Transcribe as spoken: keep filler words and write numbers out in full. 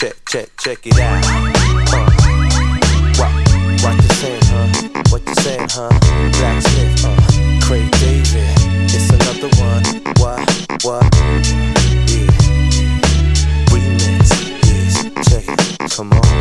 check, check, check it out. Uh, what, what you saying, huh? What you saying, huh? Blacksmith, uh, Craig David, it's another one. What, what, yeah. Remix, yes, check it, come on.